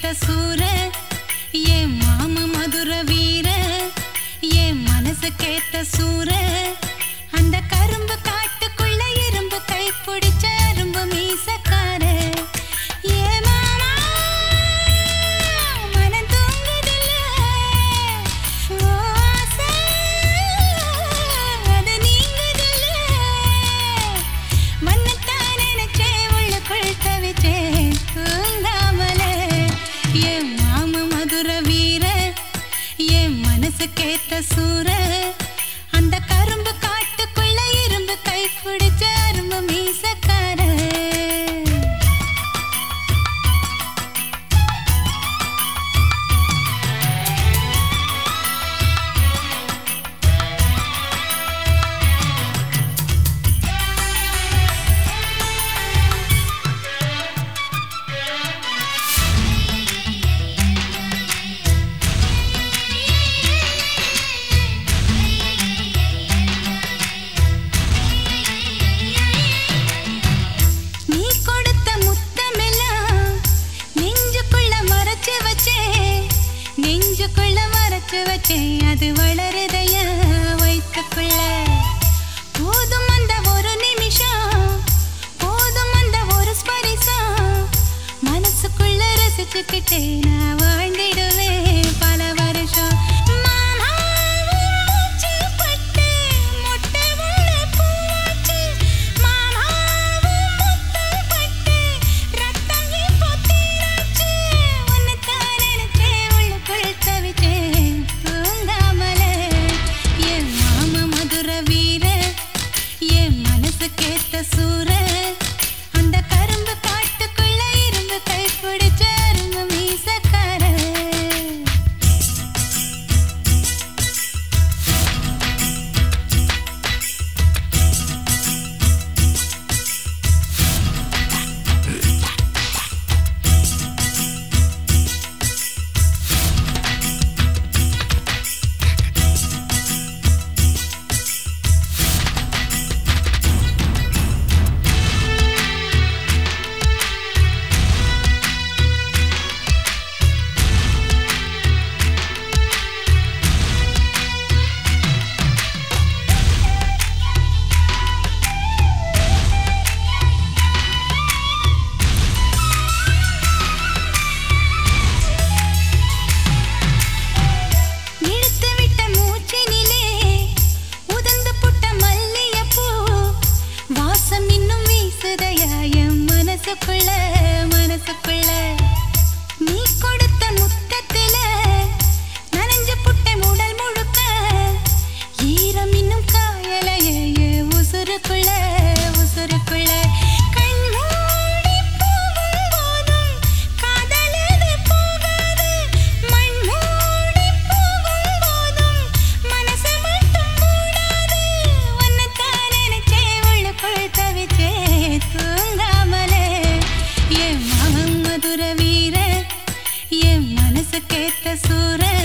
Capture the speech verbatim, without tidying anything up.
சூர ஏ மாம மதுர வீர ஏ மனசு கேட்ட சூர அந்த கரும்பு காட்டுக்குள்ள இரும்பு கை பிடிச்ச அரும்பு மீசக்கார ஏ மாமா மனம் தூங்குதில்ல ஓ ஆசை அது நீங்குதில்ல மன்னத்தான் நினைச்சே உள்ளுக்குள் தவிச்சேன் தூங்காமலே ஏ மாம மதுர வீர ஏ மனசு கேட்ட சூர அந்த கரும்பு காட்டுக்குள்ள இரும்பு கை பிடிச்ச அரும்பு மீசக்கார நெஞ்சுக்குள்ள மறைச்சு வச்சேன் அது வளருதைய வயிற்றுக்குள்ள போதும் அந்த ஒரு நிமிஷம் போதும் அந்த ஒரு ஸ்பரிசம் மனசுக்குள்ள ரசிச்சுக்கிட்டே நான் வாழ்ந்திடுவேன் பல வருஷம் கேட்ட சூர அந்த கரும்பு காட்டுக்குள்ள இரும்பு கை பிடிச்ச அரும்பு மீசக்கார மனசுக்குள்ள மனசுக்குள்ள நீ கொடுத்த முத்தத்தில நனைஞ்சு புட்டை உடல் முழுக்க ஈரம் இன்னும் காயலையே உசுருக்குள்ள உசுருக்குள்ள கண் மூடி போகும் போதும் காதலது போகாது மண் மூடி போகும் போதும் மனசு மட்டும் மூடாது ஒன்னத்தான் நினைச்சே உள்ளுக்குள் தவிச்சே தூங்காமலே மதுர வீர என் மனசு கேட்ட சூர